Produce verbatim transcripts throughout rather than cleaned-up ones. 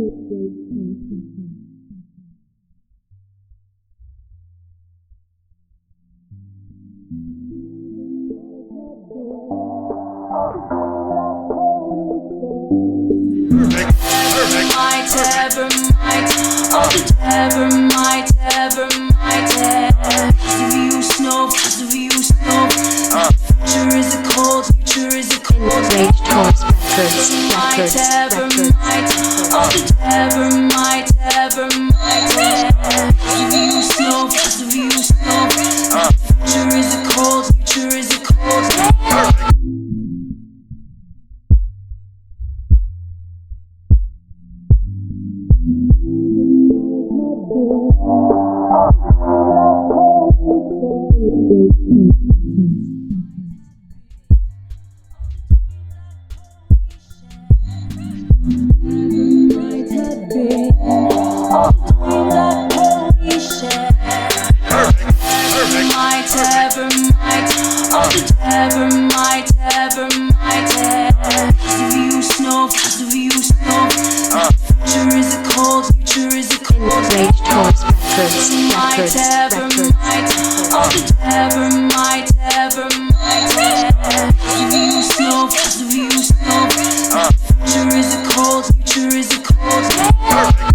Might ever might, oh ever might, ever might ever. Cause of you snow, cause of you snow. Future is a cold, future is a cold. Rage Tours Records, Might Records, ever Records. might, oh ever might, ever might ever. Cause of you snow, cause of you snow. Future is a cold, future is a cold. Might ever might, oh ever might, ever might ever. Cause of you snow, cause of you snow. Future is a cold, future is a cold. Rage Tours Records, Might Records, ever Records. might, oh ever might, ever might ever. Cause of you snow, cause of you snow. Future is a cold, future is a cold.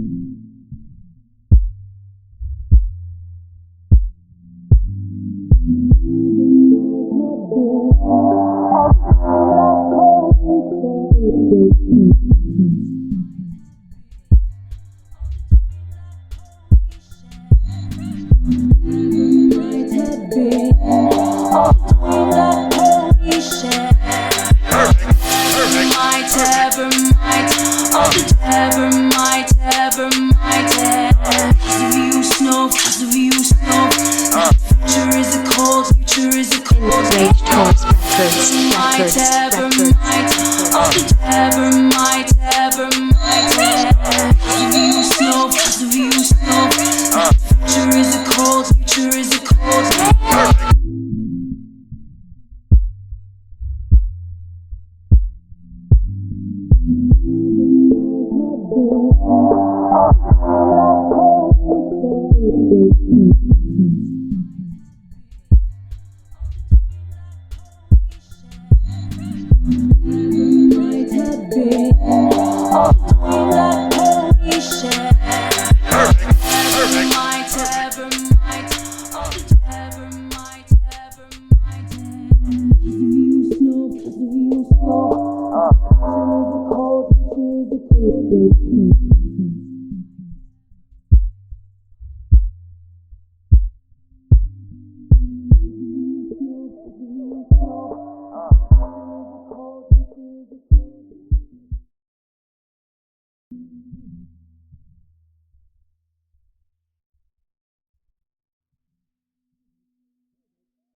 Might ever might, oh ever might, ever might ever. Cause of you snow, cause of you snow. Future is a cold, future is a cold. Rage Tours Records, Might Records, ever Records. might, oh ever might, ever might ever. Cause of you snow, cause of you snow. Future is a cold, future is a cold. Might ever might, oh ever might, ever might ever. Cause of you snow, cause of you snow. Future is a cold, future is a cold.